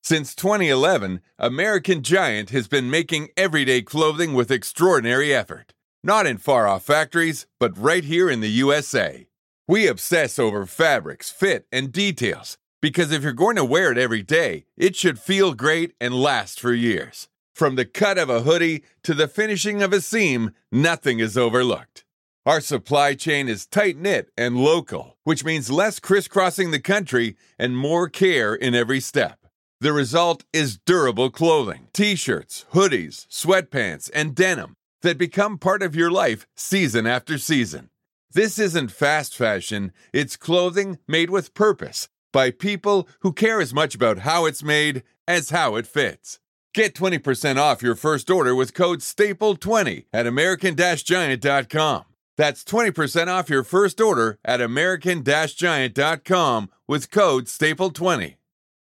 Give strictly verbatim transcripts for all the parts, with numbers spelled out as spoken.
Since twenty eleven, American Giant has been making everyday clothing with extraordinary effort. Not in far-off factories, but right here in the U S A. We obsess over fabrics, fit, and details, because if you're going to wear it every day, it should feel great and last for years. From the cut of a hoodie to the finishing of a seam, nothing is overlooked. Our supply chain is tight-knit and local, which means less crisscrossing the country and more care in every step. The result is durable clothing, t-shirts, hoodies, sweatpants, and denim that become part of your life season after season. This isn't fast fashion, it's clothing made with purpose by people who care as much about how it's made as how it fits. Get twenty percent off your first order with code staple twenty at American Giant dot com. That's twenty percent off your first order at American Giant dot com with code staple twenty.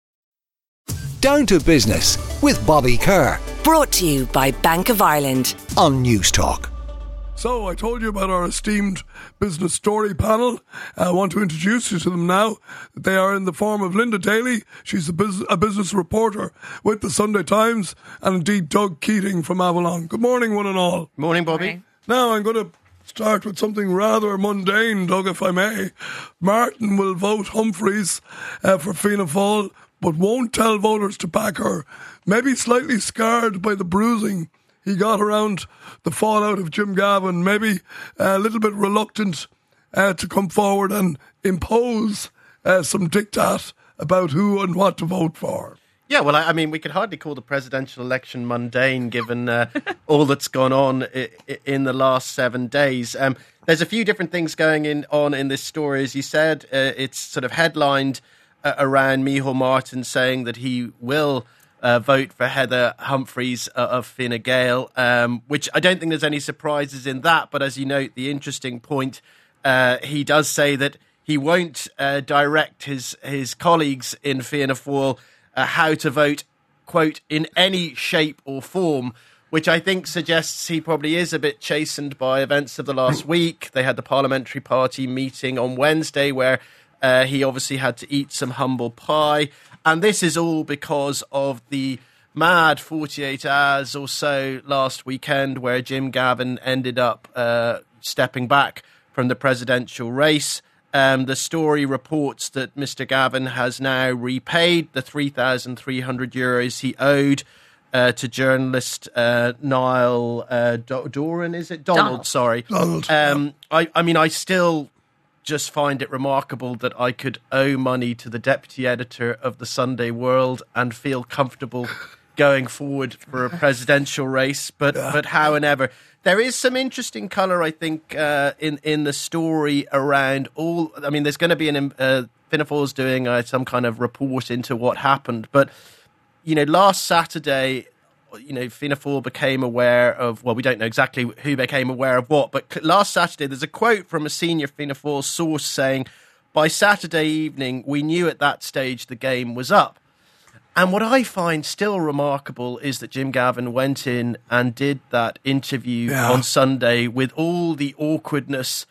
Down to Business with Bobby Kerr. Brought to you by Bank of Ireland on News Talk. So I told you about our esteemed business story panel. I want to introduce you to them now. They are in the form of Linda Daly. She's a, bus- a business reporter with the Sunday Times, and indeed Doug Keating from Avalon. Good morning, one and all. Morning, Bobby. Morning. Now I'm going to start with something rather mundane, Doug, if I may. Martin will vote Humphreys uh, for Fianna Fáil, but won't tell voters to back her. Maybe slightly scarred by the bruising he got around the fallout of Jim Gavin, maybe a little bit reluctant uh, to come forward and impose uh, some diktat about who and what to vote for. Yeah, well, I, I mean, we could hardly call the presidential election mundane given uh, all that's gone on I- I- in the last seven days. Um, there's a few different things going in, on in this story. As you said, uh, it's sort of headlined uh, around Micheál Martin saying that he will Uh, vote for Heather Humphreys uh, of Fine Gael, um, which I don't think there's any surprises in that. But as you note, the interesting point, uh, he does say that he won't uh, direct his, his colleagues in Fianna Fáil uh, how to vote, quote, in any shape or form, which I think suggests he probably is a bit chastened by events of the last week. They had the Parliamentary Party meeting on Wednesday where uh, he obviously had to eat some humble pie. And this is all because of the mad forty-eight hours or so last weekend where Jim Gavin ended up uh, stepping back from the presidential race. Um, the story reports that Mister Gavin has now repaid the three thousand three hundred euros he owed uh, to journalist uh, Niall uh, Do- Doran, is it? Donald, Donald. sorry. Donald. Um, I, I mean, I still just find it remarkable that I could owe money to the deputy editor of the Sunday World and feel comfortable going forward for a presidential race. But Yeah. but however, there is some interesting colour, I think, uh, in in the story around all. I mean, there's going to be an uh, Fianna Fáil's doing uh, some kind of report into what happened. But you know, last Saturday, you know, Fianna Fáil became aware of, well, we don't know exactly who became aware of what, but last Saturday there's a quote from a senior Fianna Fáil source saying, by Saturday evening, we knew at that stage the game was up. And what I find still remarkable is that Jim Gavin went in and did that interview Yeah. on Sunday with all the awkwardness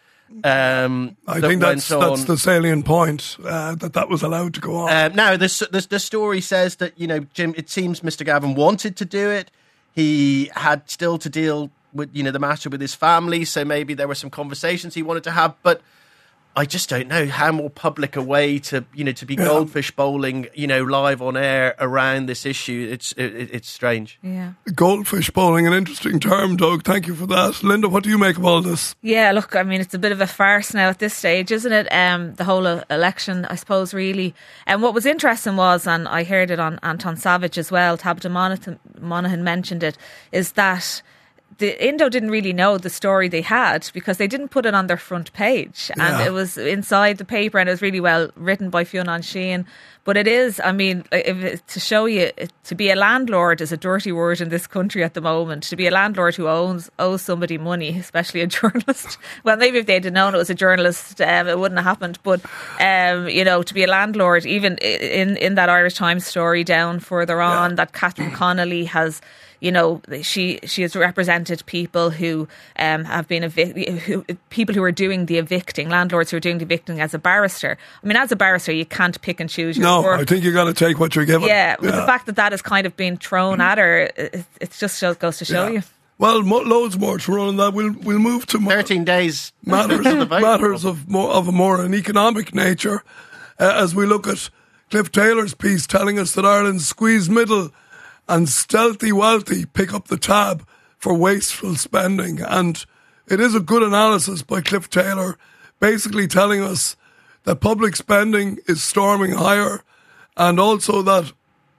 um, I that think went that's on. that's the salient point, uh, that that was allowed to go on. Uh, now, the, the the story says that, you know, Jim, it seems Mister Gavin wanted to do it. He had still to deal with, you know, the matter with his family, so maybe there were some conversations he wanted to have, but I just don't know how more public a way to, you know, to be Yeah. goldfish bowling, you know, live on air around this issue. It's it, it's strange. Yeah. Goldfish bowling, an interesting term, Doug. Thank you for that. Linda, what do you make of all this? Yeah, look, I mean, it's a bit of a farce now at this stage, isn't it? Um, the whole uh, election, I suppose, really. And what was interesting was, and I heard it on Anton Savage as well, Tabitha Monaghan, Monaghan mentioned it, is that the Indo didn't really know the story they had because they didn't put it on their front page. Yeah. And it was inside the paper and it was really well written by Fionn Sheehan. But it is, I mean, if it, to show you, to be a landlord is a dirty word in this country at the moment. To be a landlord who owns owes somebody money, especially a journalist. Well, maybe if they'd have known it was a journalist, um, it wouldn't have happened. But, um, you know, to be a landlord, even in, in that Irish Times story down further on, yeah. that Catherine Connolly has... You know, she she has represented people who um, have been evic- who, people who are doing the evicting, landlords who are doing the evicting as a barrister. I mean, as a barrister, you can't pick and choose your No, Or, I think you got to take what you're given. yeah, with the fact that that has kind of been thrown at her, it, it just shows, goes to show Yeah. you. Well, mo- loads more to run on that. We'll we'll move to mo- thirteen days. matters to the vote. matters of more of a more an economic nature, uh, as we look at Cliff Taylor's piece telling us that Ireland's squeezed middle and stealthy wealthy pick up the tab for wasteful spending, and it is a good analysis by Cliff Taylor, basically telling us that public spending is storming higher, and also that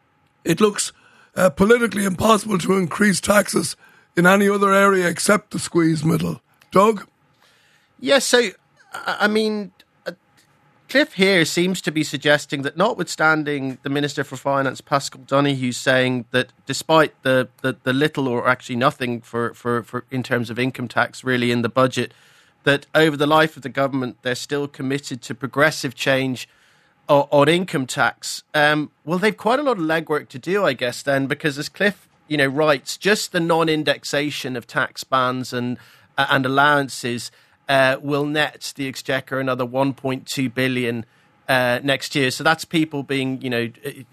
it looks uh, politically impossible to increase taxes in any other area except the squeezed middle. Doug? Yeah, so, I I mean, uh, Cliff here seems to be suggesting that notwithstanding the Minister for Finance, Pascal Donoghue, saying that despite the, the, the little or actually nothing for, for, for in terms of income tax really in the budget, that over the life of the government, they're still committed to progressive change on, on income tax. Um, well, they've quite a lot of legwork to do, I guess, then, because as Cliff you know, writes, just the non-indexation of tax bands and uh, and allowances uh, will net the Exchequer another one point two billion uh, next year. So that's people being, you know,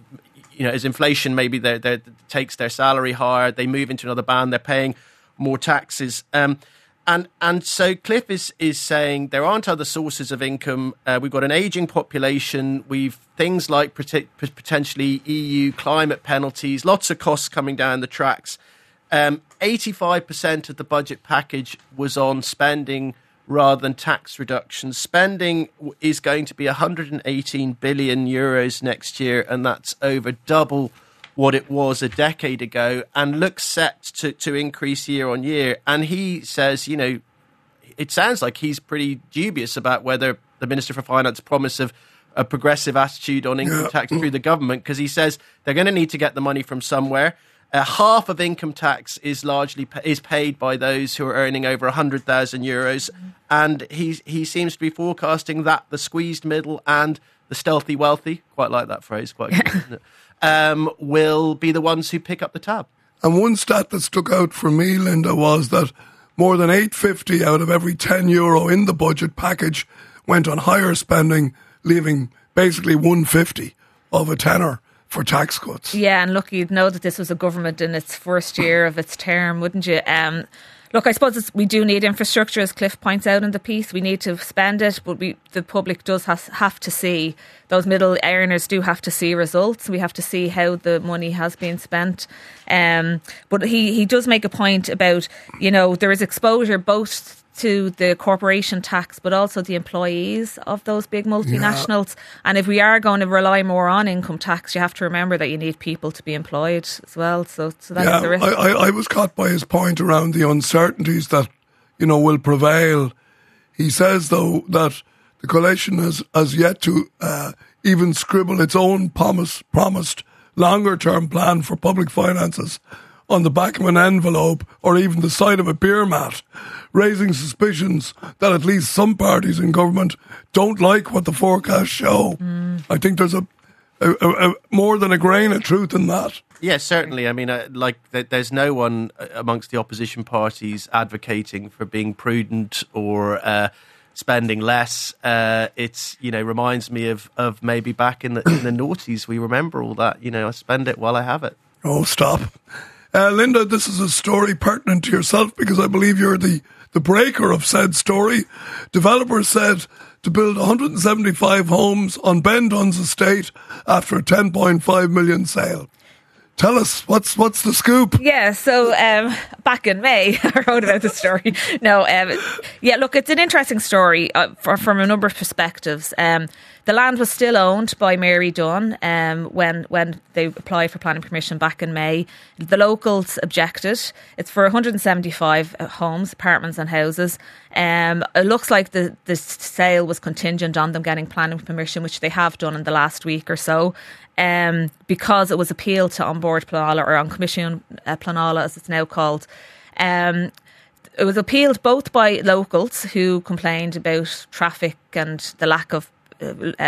you know, as inflation maybe they're, they're, takes their salary higher, they move into another band, they're paying more taxes. Um, And and so Cliff is is saying there aren't other sources of income. Uh, we've got an ageing population. We've things like pot- potentially E U climate penalties, lots of costs coming down the tracks. Um, eighty-five percent of the budget package was on spending rather than tax reductions. Spending is going to be one hundred eighteen billion euros next year, and that's over double what it was a decade ago, and looks set to, to increase year on year. And he says, you know, it sounds like he's pretty dubious about whether the Minister for Finance promise of a progressive attitude on income Yeah. tax through the government, because he says they're going to need to get the money from somewhere. Uh, half of income tax is largely pa- is paid by those who are earning over one hundred thousand euros. And he, he seems to be forecasting that the squeezed middle and the stealthy wealthy, quite like that phrase, quite good, isn't it? Um, will be the ones who pick up the tab. And one stat that stuck out for me, Linda, was that more than eight fifty out of every ten euro in the budget package went on higher spending, leaving basically one fifty of a tenner for tax cuts. Yeah, and look, you'd know that this was a government in its first year of its term, wouldn't you? Um, look, I suppose it's, we do need infrastructure, as Cliff points out in the piece. We need to spend it, but we, the public does has, have to see, those middle earners do have to see results. We have to see how the money has been spent. Um, but he, he does make a point about, you know, there is exposure both to the corporation tax, but also the employees of those big multinationals. Yeah. And if we are going to rely more on income tax, you have to remember that you need people to be employed as well. So, so that's yeah, the risk. I, I, I was caught by his point around the uncertainties that, you know, will prevail. He says, though, that the coalition has, has yet to uh, even scribble its own promise, promised longer-term plan for public finances on the back of an envelope or even the side of a beer mat, raising suspicions that at least some parties in government don't like what the forecasts show. Mm. I think there's a, a, a, a more than a grain of truth in that. Yeah, certainly. I mean, uh, like, th- there's no one amongst the opposition parties advocating for being prudent or uh, spending less. Uh, it's, you know, reminds me of, of maybe back in the, in the noughties. We remember all that. You know, I spend it while I have it. Oh, stop. Uh, Linda, this is a story pertinent to yourself because I believe you're the, the breaker of said story. Developers said to build one hundred seventy-five homes on Ben Dunn's estate after a ten point five million sale. Tell us, what's what's the scoop? Yeah, so um, back in May, I wrote about the story. No, um, yeah, look, it's an interesting story uh, for, from a number of perspectives. Um, the land was still owned by Mary Dunn um, when when they applied for planning permission back in May. The locals objected. It's for one hundred seventy-five homes, apartments and houses. Um, it looks like the, the sale was contingent on them getting planning permission, which they have done in the last week or so. Um, because it was appealed to On Board Pleanála, or On Commission uh, Pleanála as it's now called. Um, it was appealed both by locals who complained about traffic and the lack of uh, uh,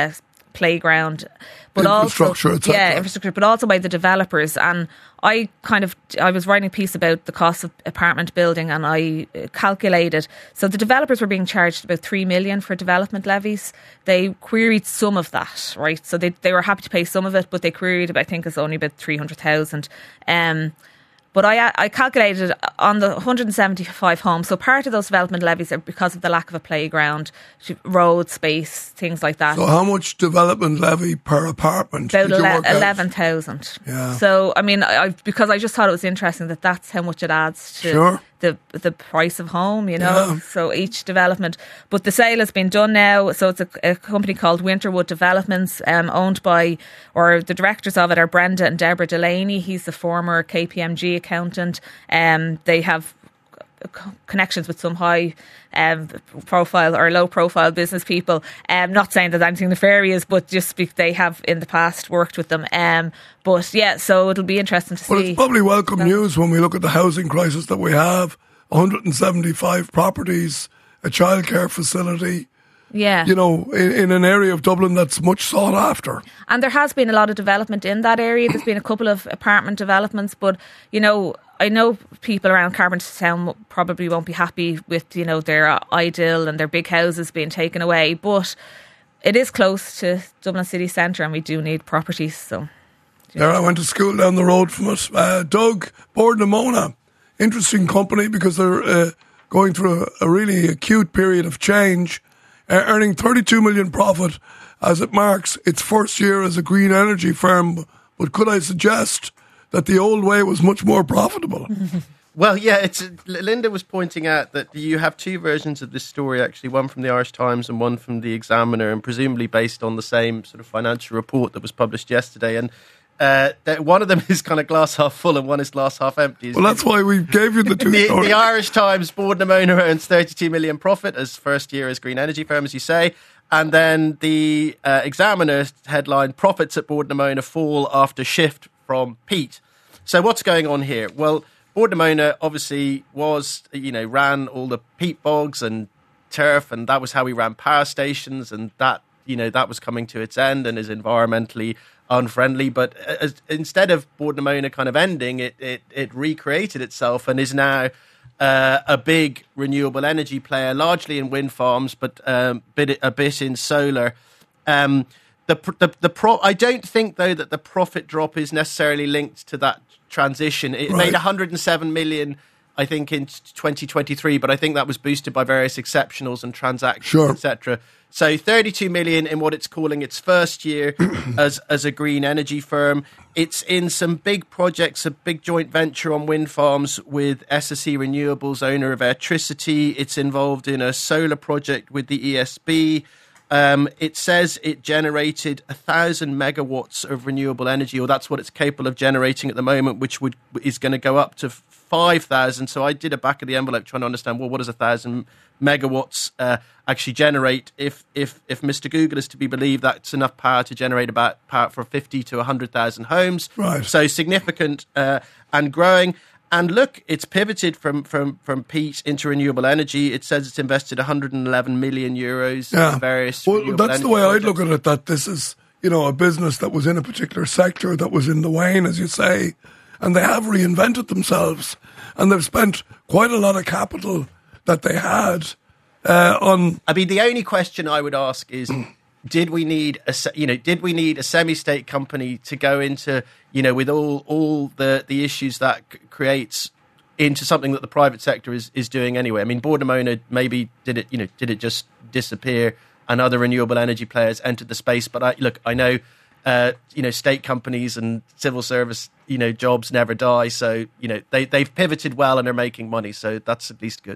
playground. But infrastructure, also, et cetera. yeah, infrastructure, but also by the developers. And I kind of, I was writing a piece about the cost of apartment building, and I calculated. So the developers were being charged about three million for development levies. They queried some of that, right? So they they were happy to pay some of it, but they queried, I think, it's only about three hundred thousand. Um, But I I calculated on the one hundred seventy-five homes, so part of those development levies are because of the lack of a playground, road space, things like that. So how much development levy per apartment? About did you work out? eleven thousand. Yeah. So, I mean, I, because I just thought it was interesting that that's how much it adds to Sure. the the price of home, you know. Yeah. So each development. But the sale has been done now. So it's a, a company called Winterwood Developments, um, owned by, or the directors of it are Brenda and Deborah Delaney. He's the former K P M G accountant. Um, they have connections with some high um, profile or low profile business people. Um, not saying that anything nefarious, but just be, they have in the past worked with them. Um, but yeah, so it'll be interesting to see. Well, it's probably welcome news when we look at the housing crisis that we have. one hundred seventy-five properties, a childcare facility. Yeah. You know, in, in an area of Dublin that's much sought after. And there has been a lot of development in that area. There's been a couple of apartment developments, but, you know, I know people around Carpenter's Town probably won't be happy with, you know, their idyll and their big houses being taken away, but it is close to Dublin city centre and we do need properties, so. There, I went to school down the road from us. Uh, Doug, Bord na Móna, interesting company because they're uh, going through a, a really acute period of change. Uh, earning thirty-two million profit as it marks its first year as a green energy firm. But could I suggest that the old way was much more profitable? Well, yeah, it's Linda was pointing out that you have two versions of this story, actually, one from the Irish Times and one from the Examiner, and presumably based on the same sort of financial report that was published yesterday. And uh, that one of them is kind of glass half full and one is glass half empty. Well, that's why we gave you the two the, stories. the Irish Times, Bord na Móna earns thirty-two million profit as first year as green energy firm, as you say. And then the uh, Examiner headline, profits at Bord na Móna fall after shift from peat. So what's going on here? Well, Bord na Móna obviously was, you know, ran all the peat bogs and turf, and that was how we ran power stations, and that, you know, that was coming to its end and is environmentally unfriendly. But as, instead of Bord na Móna kind of ending, it, it, it recreated itself and is now uh, a big renewable energy player, largely in wind farms, but um, bit, a bit in solar. Um, the the the pro. I don't think though that the profit drop is necessarily linked to that transition. It Right. made one hundred seven million, I think, in twenty twenty-three, but I think that was boosted by various exceptionals and transactions, Sure. et cetera. So thirty-two million in what it's calling its first year as as a green energy firm. It's in some big projects, a big joint venture on wind farms with S S E Renewables, owner of Airtricity. It's involved in a solar project with the E S B. Um, it says it generated a thousand megawatts of renewable energy, or that's what it's capable of generating at the moment, which would is going to go up to five thousand. So I did a back of the envelope trying to understand, well, what does a thousand megawatts uh, actually generate? If if if Mister Google is to be believed, that's enough power to generate about power for fifty to a hundred thousand homes. Right. So significant uh, and growing. And look, it's pivoted from, from, from peat into renewable energy. It says it's invested one hundred eleven million euros Yeah. in various Well, renewable that's the energy way I'd projects. look at it, that this is, you know, a business that was in a particular sector that was in the wane, as you say, and they have reinvented themselves, and they've spent quite a lot of capital that they had uh, on. I mean, the only question I would ask is, did we need a se- you know did we need a semi-state company to go into, you know, with all all the the issues that c- creates into something that the private sector is is doing anyway? I mean, Bord na Móna maybe did it you know did it just disappear and other renewable energy players entered the space? But I, look, I know uh, you know state companies and civil service you know jobs never die, so you know they they've pivoted well and are making money, so that's at least good.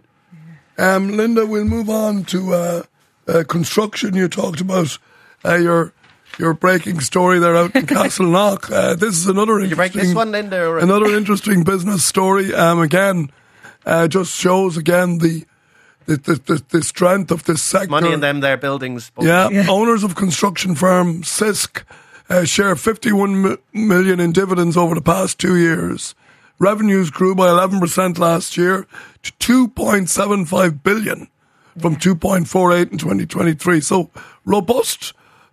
Um, Linda, we'll move on to uh, uh, construction. You talked about uh, your your breaking story there out in Castleknock. Uh, this is another Did you break interesting, this one, Linda? Or another interesting business story. Um, again, uh, just shows again the the, the the the strength of this sector. money in them, their buildings. Yeah, owners of construction firm C I S C uh, share fifty-one mi- million in dividends over the past two years. Revenues grew by eleven percent last year to two point seven five billion from two point four eight in twenty twenty-three. So robust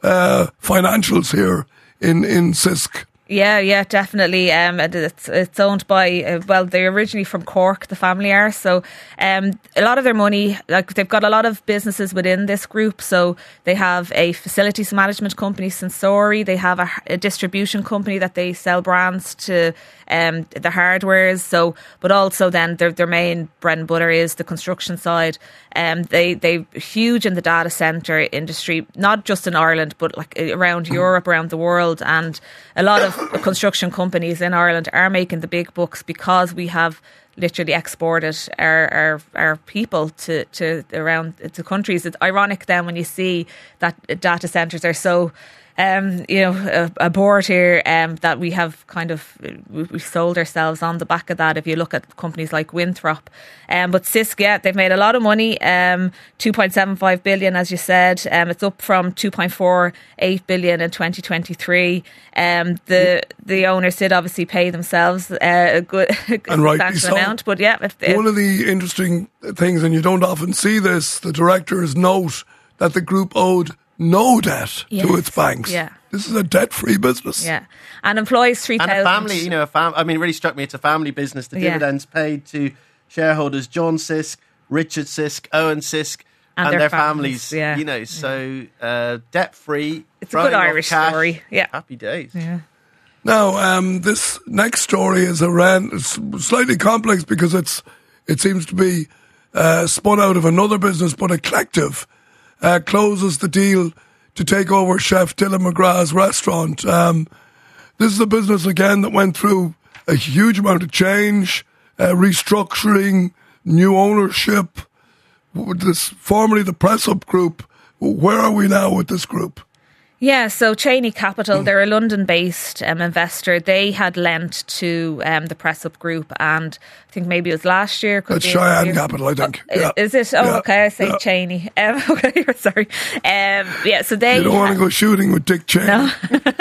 uh, financials here in, in C I S C. Yeah, yeah, definitely. Um, and it's it's owned by uh, well, they're originally from Cork, the family are. So, um, a lot of their money, like they've got a lot of businesses within this group. So they have a facilities management company, Sensori. They have a, a distribution company that they sell brands to, um, the hardwares. So, but also then their their main bread and butter is the construction side. Um, they they huge in the data center industry, not just in Ireland, but like around Europe, around the world, and a lot of construction companies in Ireland are making the big bucks because we have literally exported our our, our people to, to around to countries. It's ironic then when you see that data centres are so um, you know aboard here, um, that we have kind of we, we sold ourselves on the back of that. If you look at companies like Winthrop, um, but C I S C, yeah, they've made a lot of money, um, two point seven five billion, as you said. Um, it's up from two point four eight billion in twenty twenty-three. Um, the the owners did obviously pay themselves uh, a good a And rightly substantial so. amount, but yeah, if, if, One of the interesting things, and you don't often see this, the directors note that the group owed no debt Yes. to its banks. Yeah. This is a debt-free business. yeah, and employs three And thousand. a family, you know, a fam- I mean, it really struck me. It's a family business. The Yeah. dividends paid to shareholders, John Sisk, Richard Sisk, Owen Sisk, And and, their their families, families. yeah. You know, so uh, debt-free. It's a good throwing off Irish cash. story, yeah. Happy days. Yeah. Now, um, this next story is around it's slightly complex because it's it seems to be uh, spun out of another business, but a collective uh, closes the deal to take over Chef Dylan McGrath's restaurant. Um, this is a business again that went through a huge amount of change, uh, restructuring, new ownership. With this formerly the Press Up Group. Where are we now with this group? Yeah, so Cheney Capital, they're a London-based um, investor. They had lent to um, the Press Up Group, and I think maybe it was last year. Could That's be Cheyenne year. Capital, I think. Oh, Yeah. Is it? Oh, Yeah. okay, I say Yeah. Cheney. Um, okay, sorry. Um, yeah, so they... You don't want to go shooting with Dick Cheney. No.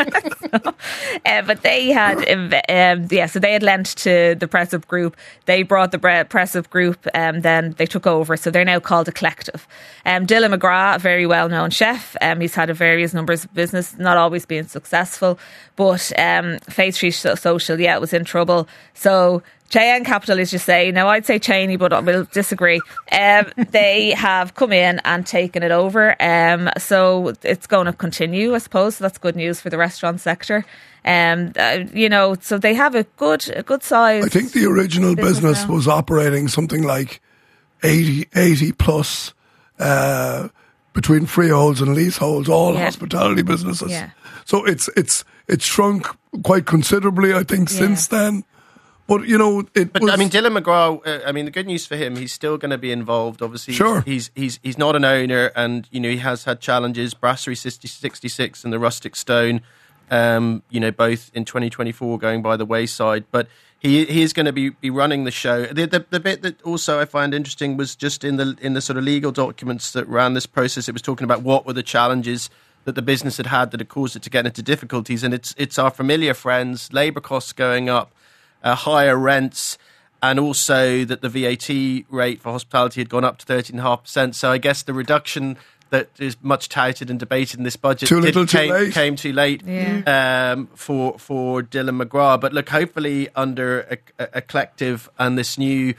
Uh, but they had, inv- um, yeah, so they had lent to the Press Up Group. They brought the bre- Press Up Group, and um, then they took over. So they're now called a collective. Um, Dylan McGrath, a very well-known chef. Um, he's had a various numbers of business, not always being successful. But um, Faith Street Social, yeah, it was in trouble. So Cheyenne Capital, as you say. Now, I'd say Cheney, but we'll disagree. Um, they have come in and taken it over. Um, so it's going to continue, I suppose. So that's good news for the restaurant sector. Um, uh, you know, so they have a good, a good size. I think the original business business now. was operating something like eighty, eighty plus uh, between freeholds and leaseholds, all Yeah. hospitality businesses. Yeah. So it's it's it's shrunk quite considerably, I think, Yeah. since then. But you know, it But was. I mean, Dylan McGrath. Uh, I mean, the good news for him, he's still going to be involved. Obviously, Sure. He's he's he's not an owner, and you know he has had challenges. Brasserie sixty-six and the Rustic Stone, um, you know, both in twenty twenty-four going by the wayside. But he he is going to be, be running the show. The, the the bit that also I find interesting was just in the in the sort of legal documents that ran this process. It was talking about what were the challenges that the business had had that had caused it to get into difficulties, and it's it's our familiar friends, labour costs going up. Uh, higher rents, and also that the V A T rate for hospitality had gone up to thirteen point five percent. So I guess the reduction that is much touted and debated in this budget Too little, did- too came, late. came too late Yeah. um, for for Dylan McGrath. But look, hopefully under a, a, a collective and this new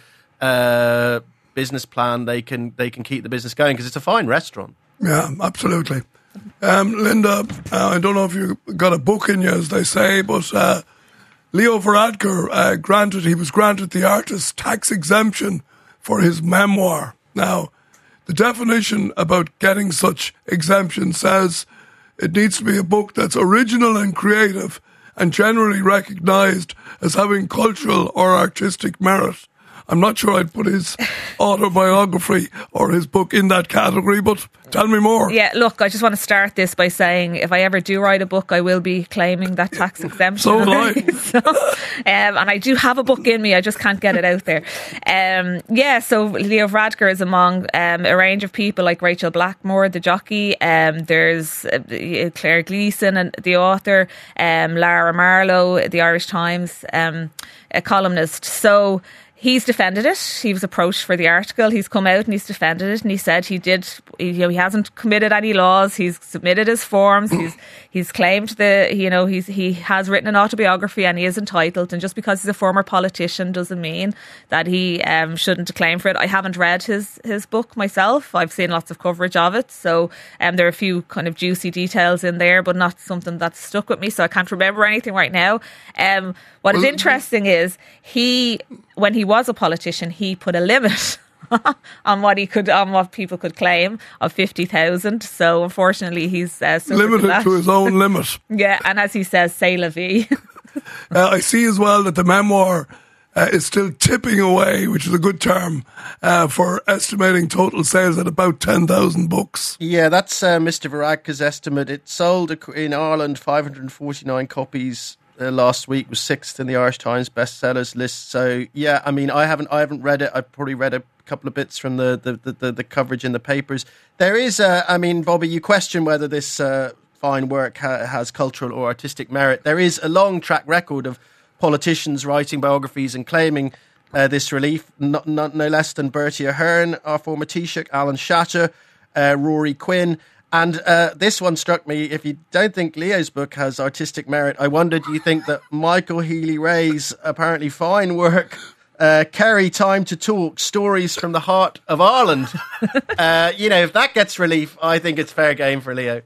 uh, business plan, they can they can keep the business going because it's a fine restaurant. Yeah, absolutely. Um, Linda, uh, I don't know if you got a book in you, as they say, but uh, Leo Varadkar uh, granted he was granted the artist's tax exemption for his memoir. Now, the definition about getting such exemption says it needs to be a book that's original and creative and generally recognised as having cultural or artistic merit. I'm not sure I'd put his autobiography or his book in that category, but tell me more. Yeah, look, I just want to start this by saying if I ever do write a book, I will be claiming that tax exemption. So will I. So, um, and I do have a book in me, I just can't get it out there. Um, yeah, so Leo Varadkar is among um, a range of people like Rachel Blackmore, the jockey. Um, there's uh, Claire Gleeson, and the author, um, Lara Marlowe, the Irish Times, um, a columnist. So He's defended it. He was approached for the article. He's come out and he's defended it, and he said he did. You know, he hasn't committed any laws. He's submitted his forms. He's he's claimed the. You know, he's he has written an autobiography and he is entitled. And just because he's a former politician doesn't mean that he um, shouldn't claim for it. I haven't read his his book myself. I've seen lots of coverage of it, so um, there are a few kind of juicy details in there, but not something that's stuck with me. So I can't remember anything right now. Um, what is interesting is he, when he was a politician, he put a limit on what he could, on what people could claim of fifty thousand. So unfortunately, he's uh, limited to his own limit. Yeah, and as he says, c'est la vie. uh, I see as well that the memoir uh, is still tipping away, which is a good term uh, for estimating total sales at about ten thousand books. Yeah, that's uh, Mister Varadkar's estimate. It sold in Ireland five hundred forty-nine copies. Uh, last week, was sixth in the Irish Times bestsellers list. So yeah, I mean, I haven't, I haven't read it. I've probably read a couple of bits from the the, the, the, the coverage in the papers. There is, uh, I mean, Bobby, you question whether this uh, fine work ha- has cultural or artistic merit. There is a long track record of politicians writing biographies and claiming uh, this relief. Not, not no less than Bertie Ahern, our former Taoiseach, Alan Shatter, uh, Rory Quinn. And uh, this one struck me. If you don't think Leo's book has artistic merit, I wonder, do you think that Michael Healy-Rae's apparently fine work, uh, Kerry Time to Talk, Stories from the Heart of Ireland, uh, you know, if that gets relief, I think it's fair game for Leo.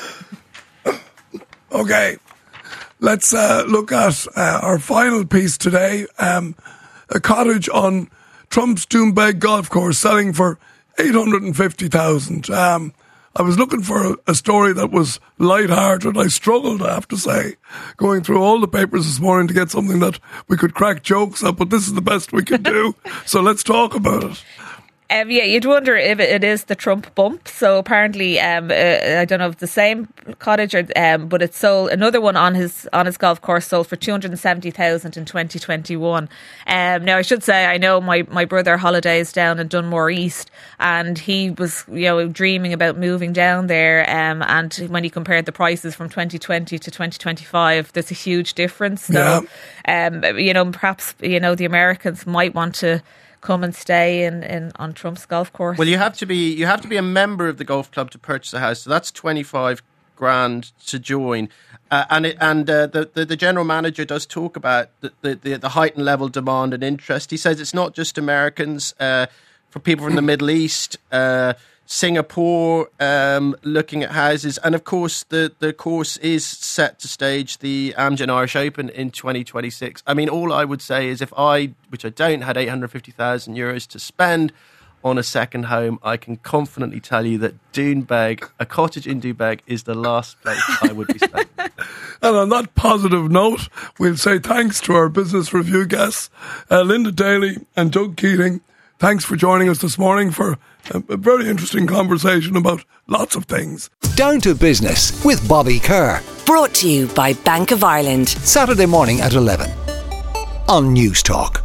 Okay, let's uh, look at uh, our final piece today. Um, a cottage on Trump's Doonbeg golf course selling for eight hundred fifty thousand dollars. Um I was looking for a, a story that was light-hearted. I struggled, I have to say, going through all the papers this morning to get something that we could crack jokes at, but this is the best we can do. So let's talk about it. Um, yeah, you'd wonder if it is the Trump bump. So apparently, um, uh, I don't know if it's the same cottage, or, um, but it sold, another one on his on his golf course sold for two hundred seventy thousand dollars in twenty twenty-one. Um, now, I should say, I know my, my brother holidays down in Dunmore East, and he was, you know, dreaming about moving down there. Um, and when he compared the prices from twenty twenty to twenty twenty-five, there's a huge difference. So, yeah. um, you know, perhaps, you know, the Americans might want to come and stay in, in on Trump's golf course. Well, you have to be you have to be a member of the golf club to purchase a house, so that's twenty-five grand to join. Uh, and it, and uh, the, the the general manager does talk about the, the, the, the heightened level demand and interest. He says it's not just Americans, uh, for people from the Middle East, uh, Singapore, um, looking at houses. And of course, the, the course is set to stage the Amgen Irish Open in twenty twenty-six. I mean, all I would say is if I, which I don't, had eight hundred fifty thousand euros to spend on a second home, I can confidently tell you that Doonbeg, a cottage in Doonbeg, is the last place I would be spending. And on that positive note, we'll say thanks to our Business Review guests, uh, Linda Daly and Doug Keating. Thanks for joining us this morning for a, a very interesting conversation about lots of things. Down to Business with Bobby Kerr. Brought to you by Bank of Ireland. Saturday morning at eleven on News Talk.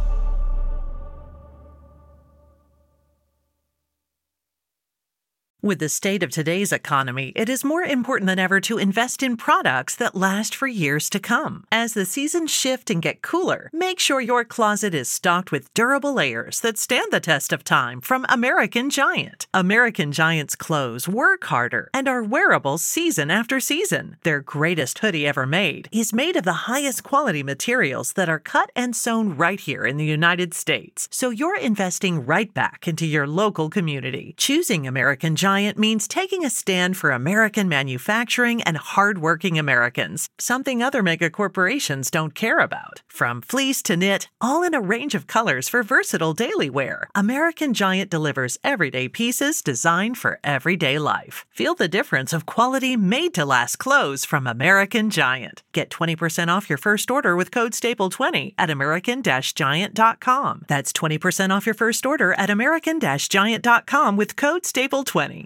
With the state of today's economy, it is more important than ever to invest in products that last for years to come. As the seasons shift and get cooler, make sure your closet is stocked with durable layers that stand the test of time from American Giant. American Giant's clothes work harder and are wearable season after season. Their greatest hoodie ever made is made of the highest quality materials that are cut and sewn right here in the United States. So you're investing right back into your local community. Choosing American Giant means taking a stand for American manufacturing and hardworking Americans, something other mega corporations don't care about. From fleece to knit, all in a range of colors for versatile daily wear, American Giant delivers everyday pieces designed for everyday life. Feel the difference of quality made-to-last clothes from American Giant. Get twenty percent off your first order with code staple twenty at american giant dot com. That's twenty percent off your first order at american giant dot com with code staple twenty.